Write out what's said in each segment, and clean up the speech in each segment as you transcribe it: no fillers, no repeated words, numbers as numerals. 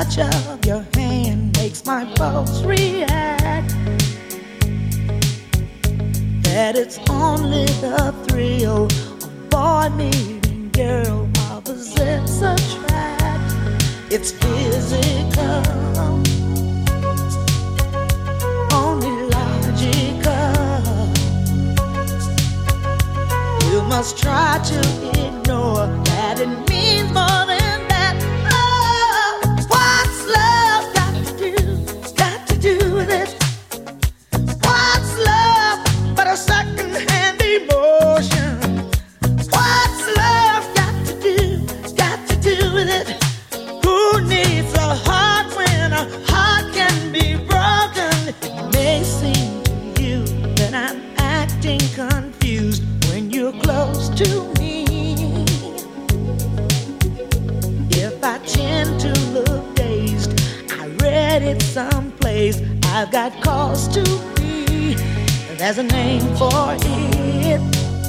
touch of your hand makes my pulse react. That it's only the thrill of boy meeting girl opposites attract. It's physical, only logical. You must try to ignore that it means more than that. Oh, what's love got to do with it? What's love but a second-hand emotion? What's love got to do with it? Who needs a heart when a heart can be broken? It may seem to you that I'm acting confused when you're close to me. If I tend to look dazed, I read it someplace. I've got cause to be. There's a name for it.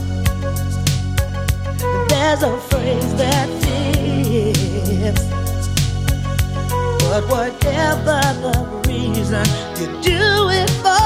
There's a phrase that fits. But whatever the reason, you do it for